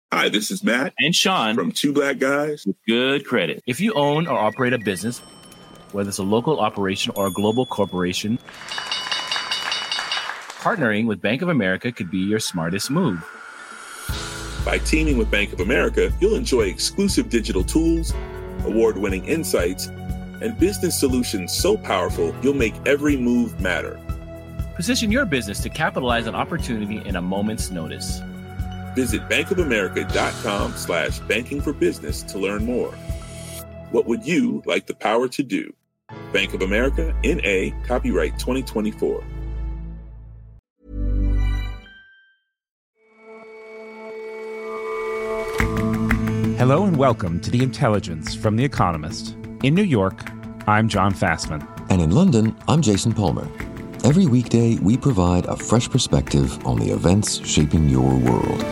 Hi, this is Matt and Sean from Two Black Guys with Good Credit. If you own or operate a business, whether it's a local operation or a global corporation, partnering with Bank of America could be your smartest move. By teaming with Bank of America, you'll enjoy exclusive digital tools, award-winning insights, and business solutions so powerful you'll make every move matter. Position your business to capitalize on opportunity in a moment's notice. Visit bankofamerica.com/banking for business to learn more. What would you like the power to do? Bank of America, N.A., copyright 2024. Hello and welcome to The Intelligence from The Economist. In New York, I'm John Fassman. And in London, I'm Jason Palmer. Every weekday, we provide a fresh perspective on the events shaping your world.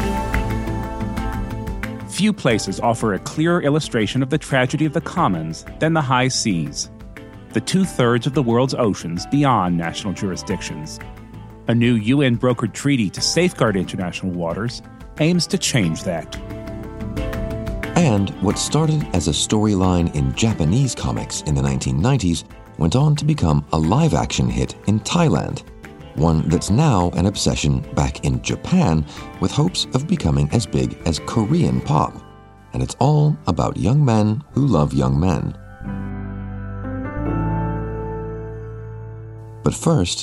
Few places offer a clearer illustration of the tragedy of the commons than the high seas, the 2/3 of the world's oceans beyond national jurisdictions. A new UN-brokered treaty to safeguard international waters aims to change that. And what started as a storyline in Japanese comics in the 1990s went on to become a live-action hit in Thailand, one that's now an obsession back in Japan with hopes of becoming as big as Korean pop. And it's all about young men who love young men. But first,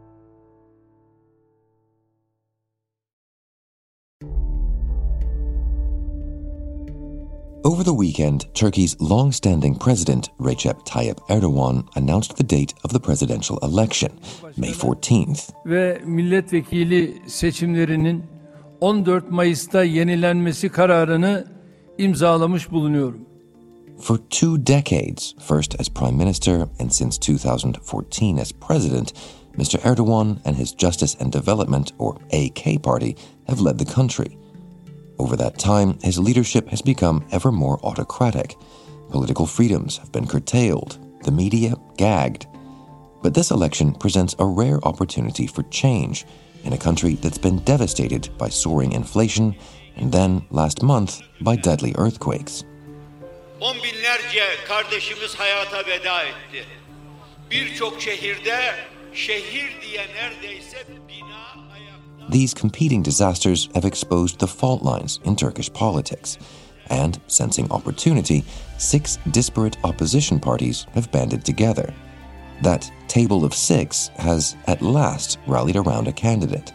over the weekend, Turkey's long-standing president, Recep Tayyip Erdogan, announced the date of the presidential election, May 14th. Ve milletvekili seçimlerinin 14 Mayıs'ta yenilenmesi kararını imzalamış bulunuyorum. For 2 decades, first as prime minister and since 2014 as president, Mr. Erdogan and his Justice and Development, or AK party, have led the country. Over that time, his leadership has become ever more autocratic. Political freedoms have been curtailed, the media gagged. But this election presents a rare opportunity for change in a country that's been devastated by soaring inflation and then, last month, by deadly earthquakes. On binlerce kardeşimiz hayata veda etti. Birçok şehirde şehir diye neredeyse bina ayakta. These competing disasters have exposed the fault lines in Turkish politics. And, sensing opportunity, 6 disparate opposition parties have banded together. That table of 6 has at last rallied around a candidate.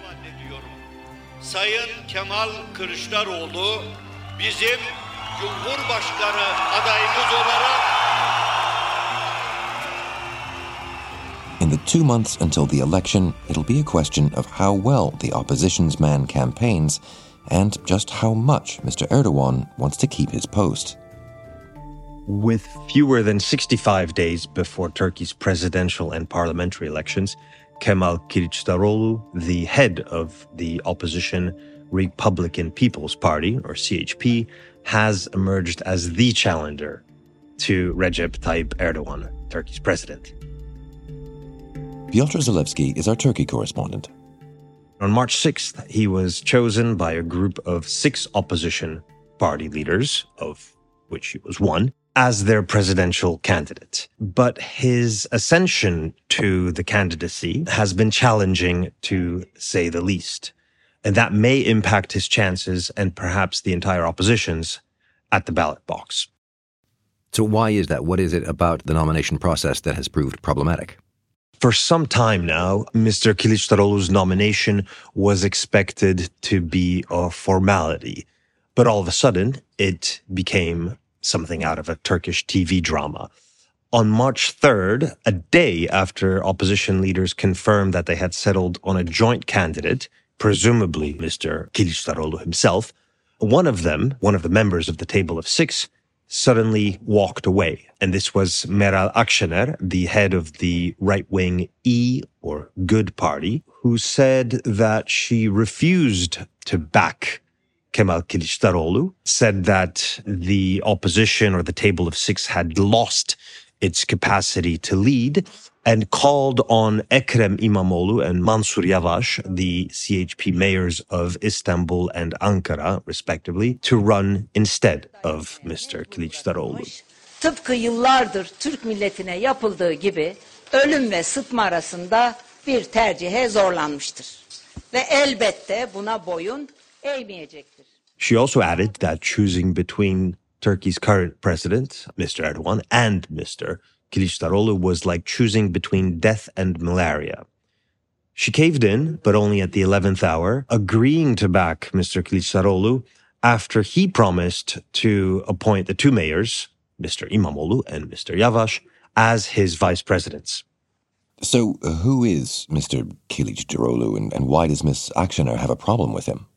Sayın Kemal Kılıçdaroğlu bizim Cumhurbaşkanı adayımız olarak. In the 2 months until the election, it'll be a question of how well the opposition's man campaigns and just how much Mr. Erdogan wants to keep his post. With fewer than 65 days before Turkey's presidential and parliamentary elections, Kemal Kılıçdaroğlu, the head of the opposition Republican People's Party, or CHP, has emerged as the challenger to Recep Tayyip Erdogan, Turkey's president. Piotr Zalewski is our Turkey correspondent. On March 6th, he was chosen by a group of 6 opposition party leaders, of which he was one, as their presidential candidate. But his ascension to the candidacy has been challenging, to say the least. And that may impact his chances and perhaps the entire opposition's at the ballot box. So why is that? What is it about the nomination process that has proved problematic? For some time now, Mr. Kılıçdaroğlu's nomination was expected to be a formality. But all of a sudden, it became something out of a Turkish TV drama. On March 3rd, a day after opposition leaders confirmed that they had settled on a joint candidate, presumably Mr. Kılıçdaroğlu himself, one of the members of the table of 6, suddenly walked away. And this was Meral Akşener, the head of the right-wing E, or Good Party, who said that she refused to back Kemal Kılıçdaroğlu, said that the opposition or the table of 6 had lost its capacity to lead, and called on Ekrem İmamoğlu and Mansur Yavaş, the CHP mayors of Istanbul and Ankara, respectively, to run instead of Mr. Kılıçdaroğlu. Tıpkı yıllardır Türk milletine yapıldığı gibi ölüm ve sıtma arasında bir tercihe zorlanmıştır. Ve elbette buna boyun eğmeyecektir. She also added that choosing between Turkey's current president, Mr. Erdogan, and Mr. Kılıçdaroğlu was like choosing between death and malaria. She caved in, but only at the 11th hour, agreeing to back Mr. Kılıçdaroğlu after he promised to appoint the two mayors, Mr. İmamoğlu and Mr. Yavaş, as his vice presidents. So who is Mr. Kılıçdaroğlu and why does Ms. Akşener have a problem with him?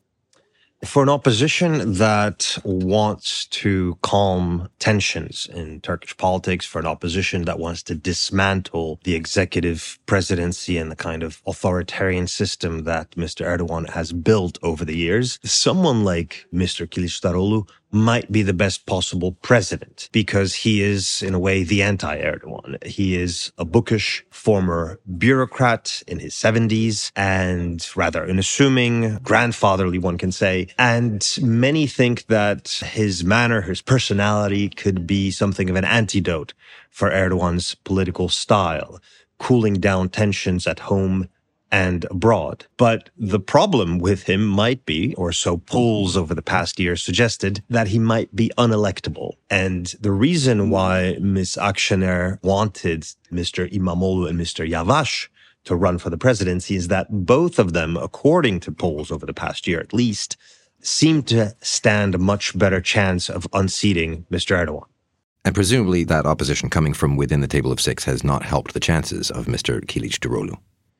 For an opposition that wants to calm tensions in Turkish politics, for an opposition that wants to dismantle the executive presidency and the kind of authoritarian system that Mr. Erdogan has built over the years, someone like Mr. Kılıçdaroğlu might be the best possible president because he is, in a way, the anti-Erdogan. He is a bookish former bureaucrat in his 70s and rather unassuming, grandfatherly, one can say. And many think that his manner, his personality could be something of an antidote for Erdogan's political style, cooling down tensions at home and abroad. But the problem with him might be, or so polls over the past year suggested, that he might be unelectable. And the reason why Ms. Akşener wanted Mr. İmamoğlu and Mr. Yavaş to run for the presidency is that both of them, according to polls over the past year at least, seem to stand a much better chance of unseating Mr. Erdogan. And presumably that opposition coming from within the table of six has not helped the chances of Mr. Kılıçdaroğlu.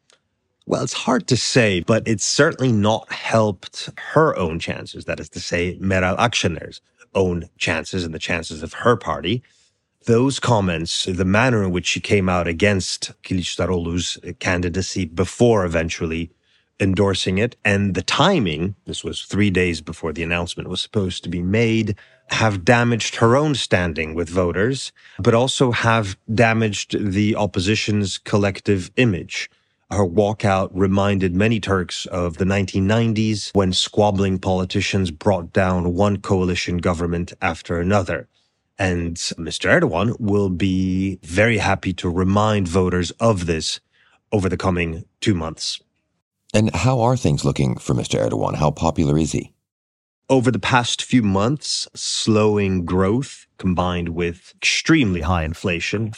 Well, it's hard to say, but it's certainly not helped her own chances. That is to say, Meral Akşener's own chances and the chances of her party. Those comments, the manner in which she came out against Kılıçdaroğlu's candidacy before eventually endorsing it, and the timing, this was 3 days before the announcement was supposed to be made, have damaged her own standing with voters, but also have damaged the opposition's collective image. Her walkout reminded many Turks of the 1990s when squabbling politicians brought down one coalition government after another. And Mr. Erdogan will be very happy to remind voters of this over the coming 2 months. And how are things looking for Mr. Erdogan? How popular is he? Over the past few months, slowing growth combined with extremely high inflation,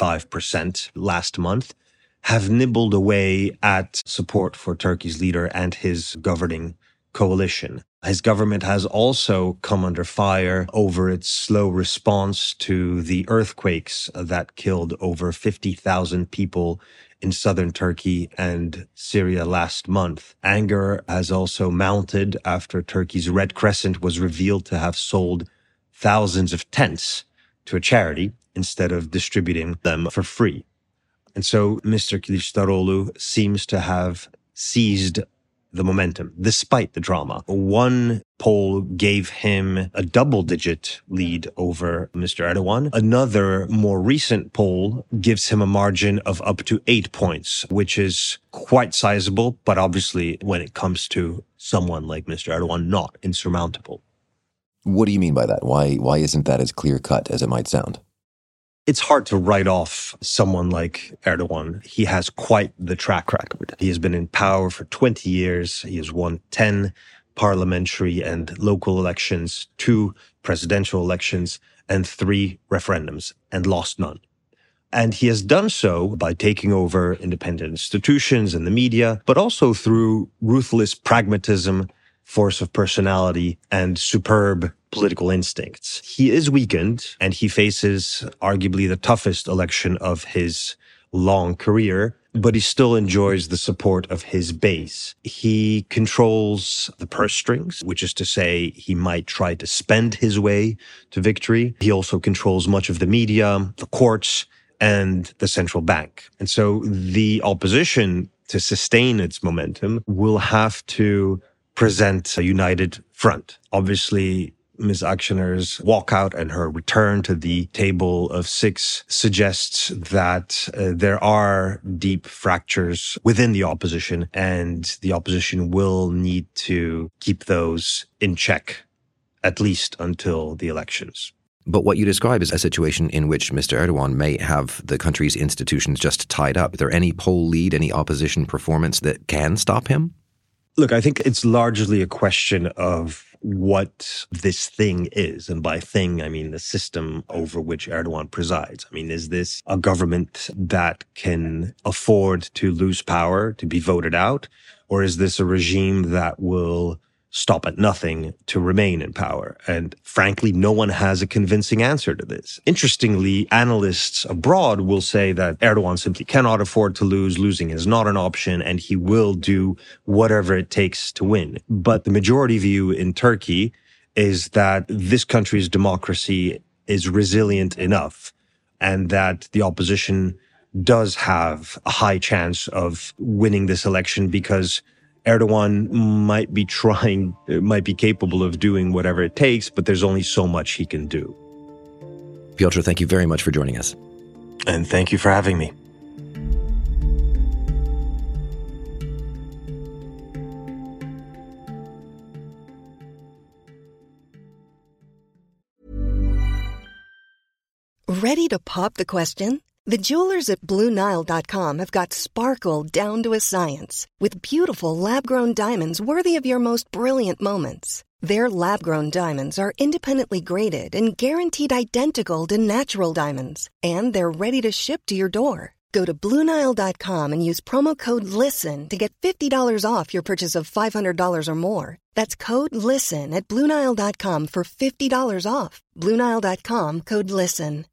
55% last month, have nibbled away at support for Turkey's leader and his governing coalition. His government has also come under fire over its slow response to the earthquakes that killed over 50,000 people in southern Turkey and Syria last month. Anger has also mounted after Turkey's Red Crescent was revealed to have sold thousands of tents to a charity instead of distributing them for free. And so Mr. Kılıçdaroğlu seems to have seized the momentum, despite the drama. One poll gave him a double-digit lead over Mr. Erdogan. Another, more recent poll gives him a margin of up to 8 points, which is quite sizable, but obviously, when it comes to someone like Mr. Erdogan, not insurmountable. What do you mean by that? Why isn't that as clear-cut as it might sound? It's hard to write off someone like Erdogan. He has quite the track record. He has been in power for 20 years. He has won 10 parliamentary and local elections, 2 presidential elections, and 3 referendums, and lost none. And he has done so by taking over independent institutions and the media, but also through ruthless pragmatism, force of personality, and superb political instincts. He is weakened, and he faces arguably the toughest election of his long career, but he still enjoys the support of his base. He controls the purse strings, which is to say he might try to spend his way to victory. He also controls much of the media, the courts, and the central bank. And so the opposition, to sustain its momentum, will have to present a united front. Obviously, Ms. Akşener's walkout and her return to the table of six suggests that there are deep fractures within the opposition, and the opposition will need to keep those in check, at least until the elections. But what you describe is a situation in which Mr. Erdogan may have the country's institutions just tied up. Is there any poll lead, any opposition performance that can stop him? Look, I think it's largely a question of what this thing is. And by thing, I mean the system over which Erdogan presides. I mean, is this a government that can afford to lose power, to be voted out? Or is this a regime that will stop at nothing to remain in power? And frankly, no one has a convincing answer to this. Interestingly, analysts abroad will say that Erdogan simply cannot afford to lose. Losing is not an option, and he will do whatever it takes to win. But the majority view in Turkey is that this country's democracy is resilient enough, and that the opposition does have a high chance of winning this election, because Erdogan might be capable of doing whatever it takes, but there's only so much he can do. Piotr, thank you very much for joining us. And thank you for having me. Ready to pop the question? The jewelers at BlueNile.com have got sparkle down to a science with beautiful lab-grown diamonds worthy of your most brilliant moments. Their lab-grown diamonds are independently graded and guaranteed identical to natural diamonds, and they're ready to ship to your door. Go to BlueNile.com and use promo code LISTEN to get $50 off your purchase of $500 or more. That's code LISTEN at BlueNile.com for $50 off. BlueNile.com, code LISTEN.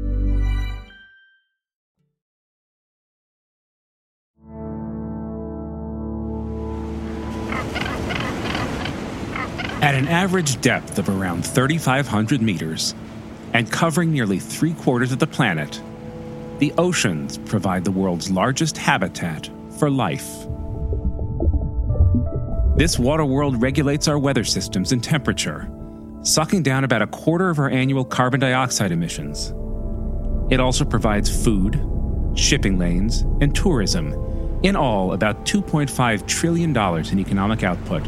At an average depth of around 3,500 meters and covering nearly 3/4 of the planet, the oceans provide the world's largest habitat for life. This water world regulates our weather systems and temperature, sucking down about 1/4 of our annual carbon dioxide emissions. It also provides food, shipping lanes, and tourism, in all about $2.5 trillion in economic output.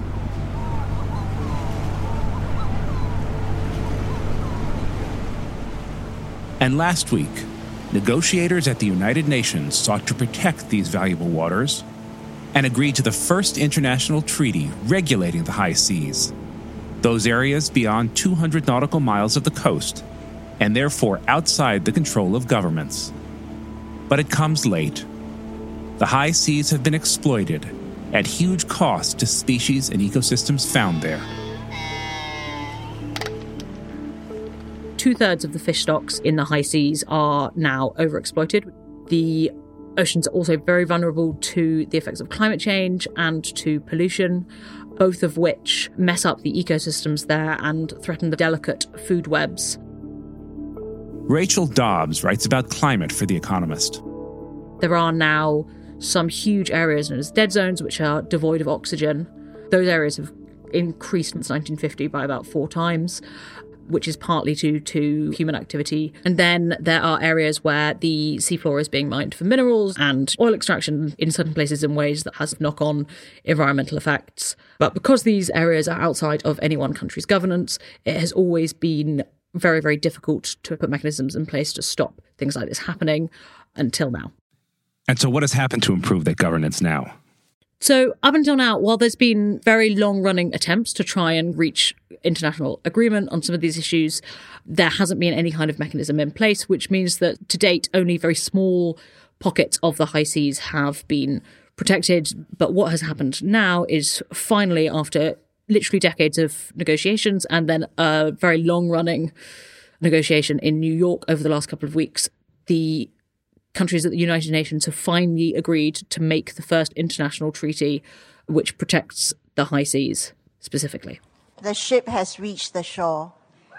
And last week, negotiators at the United Nations sought to protect these valuable waters and agreed to the first international treaty regulating the high seas, those areas beyond 200 nautical miles of the coast, and therefore outside the control of governments. But it comes late. The high seas have been exploited at huge cost to species and ecosystems found there. 2/3 of the fish stocks in the high seas are now overexploited. The oceans are also very vulnerable to the effects of climate change and to pollution, both of which mess up the ecosystems there and threaten the delicate food webs. Rachel Dobbs writes about climate for The Economist. There are now some huge areas known as dead zones, which are devoid of oxygen. Those areas have increased since 1950 by about 4 times, which is partly due to human activity. And then there are areas where the seafloor is being mined for minerals and oil extraction in certain places in ways that has knock-on environmental effects. But because these areas are outside of any one country's governance, it has always been very, very difficult to put mechanisms in place to stop things like this happening until now. And so what has happened to improve that governance now? So up until now, while there's been very long-running attempts to try and reach international agreement on some of these issues, there hasn't been any kind of mechanism in place, which means that to date, only very small pockets of the high seas have been protected. But what has happened now is finally, after literally decades of negotiations and then a very long-running negotiation in New York over the last couple of weeks, the countries at the United Nations have finally agreed to make the first international treaty which protects the high seas specifically. The ship has reached the shore.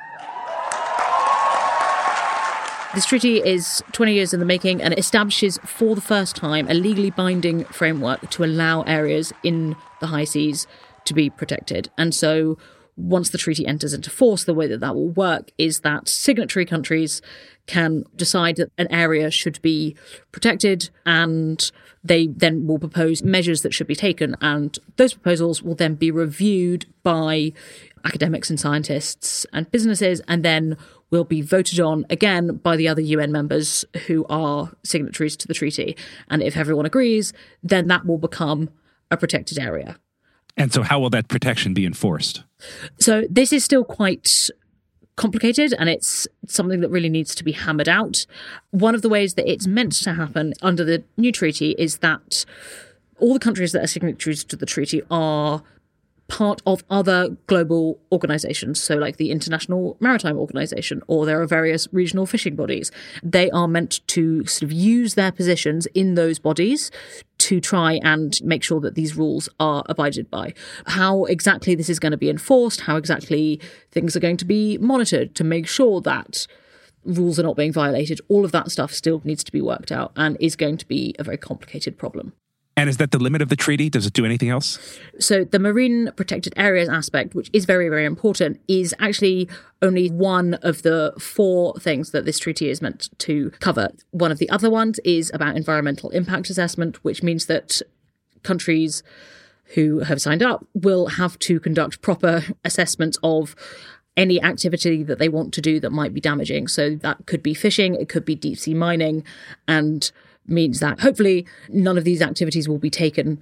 This treaty is 20 years in the making and establishes for the first time a legally binding framework to allow areas in the high seas to be protected. And so once the treaty enters into force, the way that that will work is that signatory countries can decide that an area should be protected, and they then will propose measures that should be taken. And those proposals will then be reviewed by academics and scientists and businesses, and then will be voted on again by the other UN members who are signatories to the treaty. And if everyone agrees, then that will become a protected area. And so how will that protection be enforced? So this is still quite complicated, and it's something that really needs to be hammered out. One of the ways that it's meant to happen under the new treaty is that all the countries that are signatories to the treaty are part of other global organizations, so like the International Maritime Organization, or there are various regional fishing bodies. They are meant to sort of use their positions in those bodies to try and make sure that these rules are abided by. How exactly this is going to be enforced, how exactly things are going to be monitored to make sure that rules are not being violated, all of that stuff still needs to be worked out and is going to be a very complicated problem. And is that the limit of the treaty? Does it do anything else? So the marine protected areas aspect, which is very, very important, is actually only one of the 4 things that this treaty is meant to cover. One of the other ones is about environmental impact assessment, which means that countries who have signed up will have to conduct proper assessments of any activity that they want to do that might be damaging. So that could be fishing, it could be deep sea mining, and means that hopefully none of these activities will be taken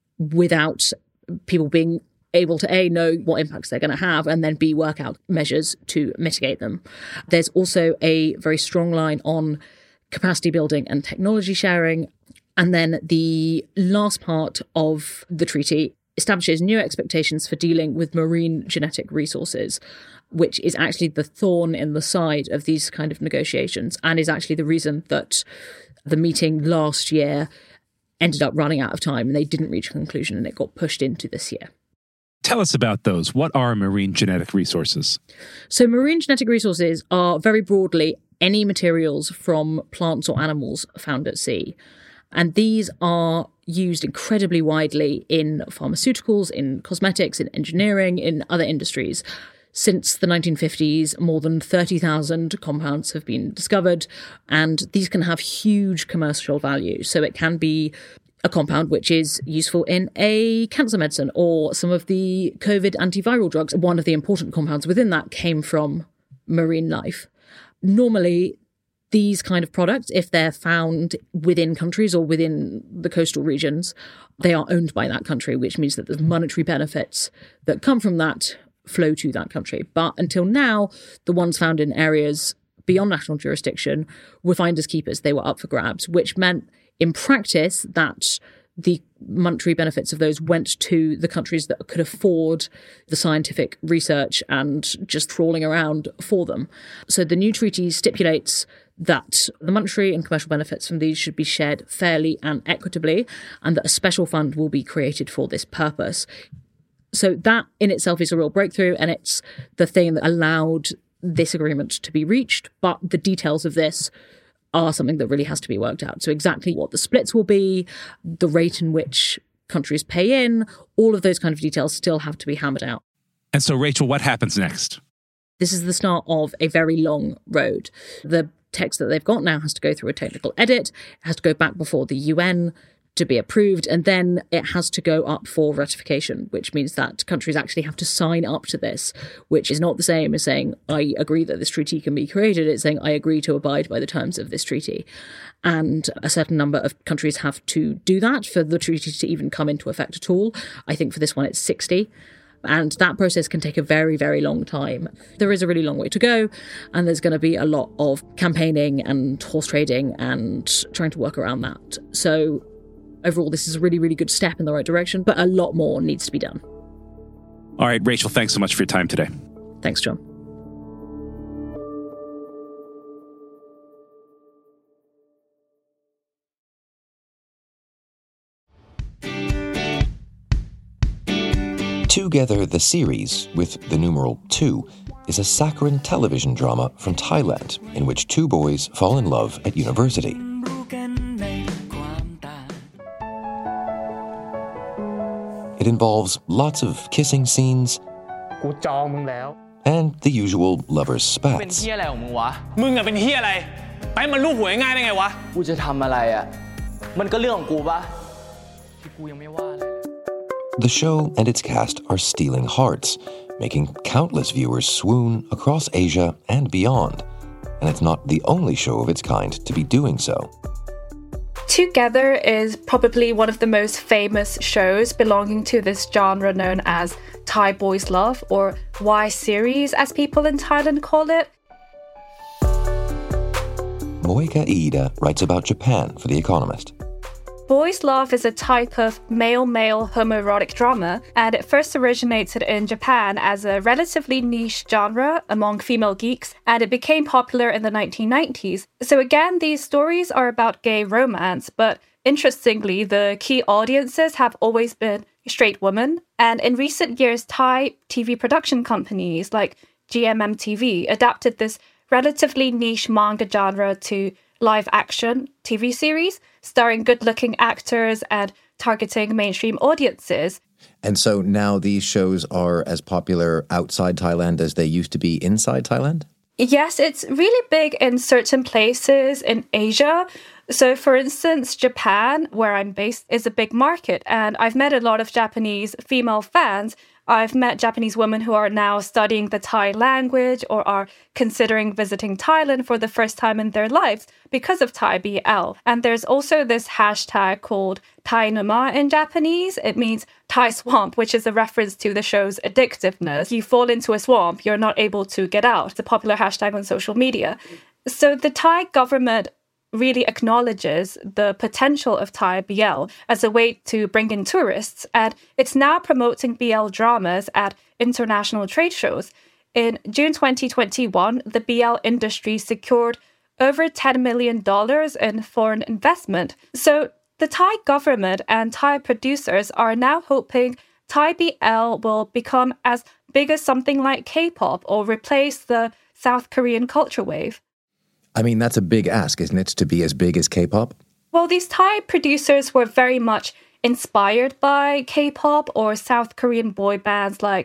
without people being able to A, know what impacts they're going to have, and then B, work out measures to mitigate them. There's also a very strong line on capacity building and technology sharing. And then the last part of the treaty establishes new expectations for dealing with marine genetic resources, which is actually the thorn in the side of these kind of negotiations, and is actually the reason that the meeting last year ended up running out of time and they didn't reach a conclusion, and it got pushed into this year. Tell us about those. What are marine genetic resources? So marine genetic resources are very broadly any materials from plants or animals found at sea. And these are used incredibly widely in pharmaceuticals, in cosmetics, in engineering, in other industries. Since the 1950s, more than 30,000 compounds have been discovered, and these can have huge commercial value. So it can be a compound which is useful in a cancer medicine or some of the COVID antiviral drugs. One of the important compounds within that came from marine life. Normally, these kind of products, if they're found within countries or within the coastal regions, they are owned by that country, which means that the monetary benefits that come from that flow to that country. But until now, the ones found in areas beyond national jurisdiction were finders keepers. They were up for grabs, which meant in practice that the monetary benefits of those went to the countries that could afford the scientific research and just trawling around for them. So the new treaty stipulates that the monetary and commercial benefits from these should be shared fairly and equitably, and that a special fund will be created for this purpose. So that in itself is a real breakthrough, and it's the thing that allowed this agreement to be reached. But the details of this are something that really has to be worked out. So exactly what the splits will be, the rate in which countries pay in, all of those kind of details still have to be hammered out. And so, Rachel, what happens next? This is the start of a very long road. The text that they've got now has to go through a technical edit, it has to go back before the UN to be approved, and then it has to go up for ratification, which means that countries actually have to sign up to this, which is not the same as saying, I agree that this treaty can be created. It's saying, I agree to abide by the terms of this treaty. And a certain number of countries have to do that for the treaty to even come into effect at all. I think for this one, it's 60. And that process can take a very, very long time. There is a really long way to go, and there's going to be a lot of campaigning and horse trading and trying to work around that. So overall, this is a really, really good step in the right direction, but a lot more needs to be done. All right, Rachel, thanks so much for your time today. Thanks, John. Together, the series, with the numeral 2, is a saccharine television drama from Thailand in which 2 boys fall in love at university. It involves lots of kissing scenes and the usual lovers' เป็น spats. เหี้ยอะไรของมึงวะมึงอะเป็นเหี้ยอะไรไปมันลูกหวยง่ายได้ไงวะกูจะทำอะไรอะมันก็เรื่องของกูปะที่กูยังไม่ว่าอะไรเลย The show and its cast are stealing hearts, making countless viewers swoon across Asia and beyond. And it's not the only show of its kind to be doing so. Together is probably one of the most famous shows belonging to this genre known as Thai Boys Love, or Y series as people in Thailand call it. Moika Iida writes about Japan for The Economist. Boys Love is a type of male-male homoerotic drama, and it first originated in Japan as a relatively niche genre among female geeks, and it became popular in the 1990s. So again, these stories are about gay romance, but interestingly, the key audiences have always been straight women, and in recent years, Thai TV production companies like GMM TV adapted this relatively niche manga genre to live-action TV series, starring good-looking actors and targeting mainstream audiences. And so now these shows are as popular outside Thailand as they used to be inside Thailand? Yes, it's really big in certain places in Asia. So, for instance, Japan, where I'm based, is a big market, and I've met a lot of Japanese female fans. I've met Japanese women who are now studying the Thai language or are considering visiting Thailand for the first time in their lives because of Thai BL. And there's also this hashtag called Thai Nama in Japanese. It means Thai swamp, which is a reference to the show's addictiveness. You fall into a swamp, you're not able to get out. It's a popular hashtag on social media. So the Thai government really acknowledges the potential of Thai BL as a way to bring in tourists, and it's now promoting BL dramas at international trade shows. In June 2021, the BL industry secured over $10 million in foreign investment. So the Thai government and Thai producers are now hoping Thai BL will become as big as something like K-pop or replace the South Korean culture wave. I mean, that's a big ask, isn't it, to be as big as K-pop? Well, these Thai producers were very much inspired by K-pop or South Korean boy bands like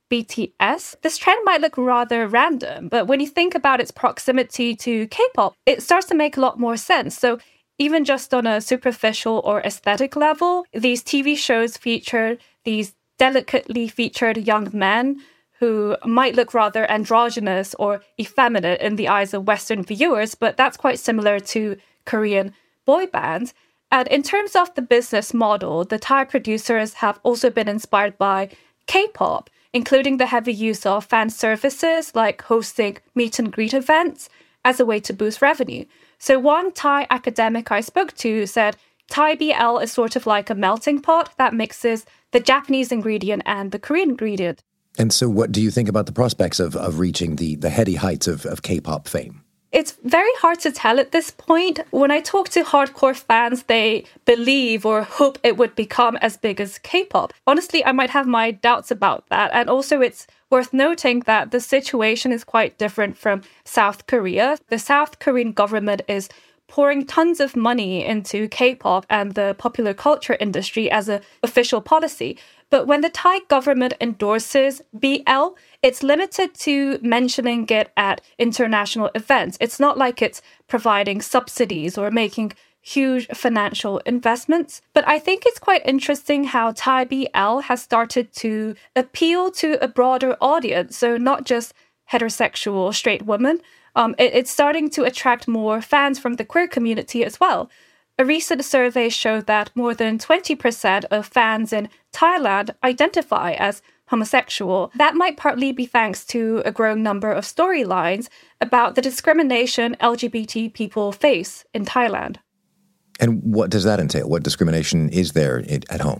BTS. This trend might look rather random, but when you think about its proximity to K-pop, it starts to make a lot more sense. So even just on a superficial or aesthetic level, these TV shows feature these delicately featured young men who might look rather androgynous or effeminate in the eyes of Western viewers, but that's quite similar to Korean boy bands. And in terms of the business model, the Thai producers have also been inspired by K-pop, including the heavy use of fan services like hosting meet and greet events as a way to boost revenue. So one Thai academic I spoke to said Thai BL is sort of like a melting pot that mixes the Japanese ingredient and the Korean ingredient. And so what do you think about the prospects of reaching the heady heights of K-pop fame? It's very hard to tell at this point. When I talk to hardcore fans, they believe or hope it would become as big as K-pop. Honestly, I might have my doubts about that. And also it's worth noting that the situation is quite different from South Korea. The South Korean government is pouring tons of money into K-pop and the popular culture industry as an official policy. But when the Thai government endorses BL, it's limited to mentioning it at international events. It's not like it's providing subsidies or making huge financial investments. But I think it's quite interesting how Thai BL has started to appeal to a broader audience, so not just heterosexual straight women. It's starting to attract more fans from the queer community as well. A recent survey showed that more than 20% of fans in Thailand identify as homosexual. That might partly be thanks to a growing number of storylines about the discrimination LGBT people face in Thailand. And what does that entail? What discrimination is there at home?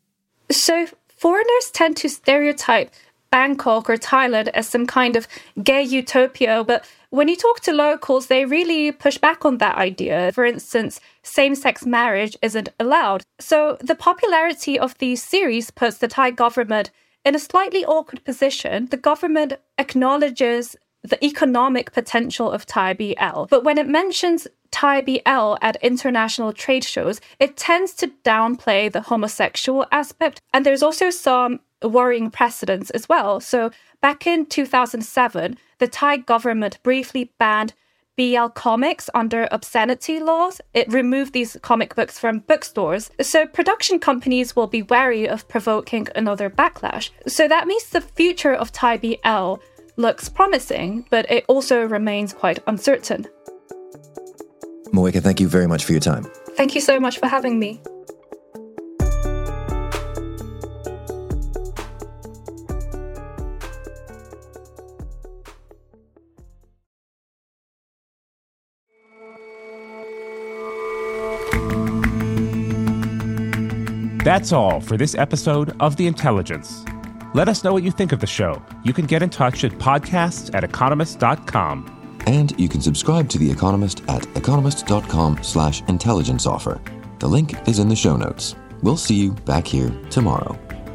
So foreigners tend to stereotype Bangkok or Thailand as some kind of gay utopia, but when you talk to locals, they really push back on that idea. For instance, same-sex marriage isn't allowed. So the popularity of these series puts the Thai government in a slightly awkward position. The government acknowledges the economic potential of Thai BL, but when it mentions Thai BL at international trade shows, it tends to downplay the homosexual aspect. And there's also some worrying precedents as well. So back in 2007, the Thai government briefly banned BL Comics under obscenity laws. It removed these comic books from bookstores. So production companies will be wary of provoking another backlash. So that means the future of Thai BL looks promising, but it also remains quite uncertain. Moeka, thank you very much for your time. Thank you so much for having me. That's all for this episode of The Intelligence. Let us know what you think of the show. You can get in touch at podcasts@economist.com. And you can subscribe to The Economist at economist.com/intelligence offer. The link is in the show notes. We'll see you back here tomorrow.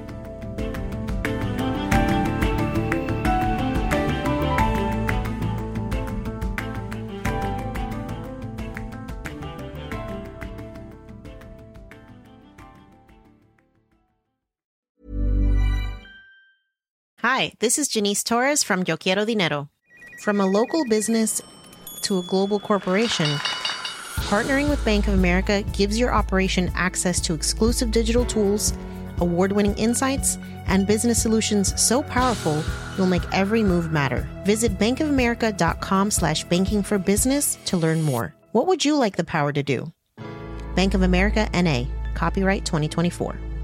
Hi, this is Janice Torres from Yo Quiero Dinero. From a local business to a global corporation, partnering with Bank of America gives your operation access to exclusive digital tools, award-winning insights, and business solutions so powerful you'll make every move matter. Visit bankofamerica.com/banking for business to learn more. What would you like the power to do? Bank of America, N.A. Copyright 2024.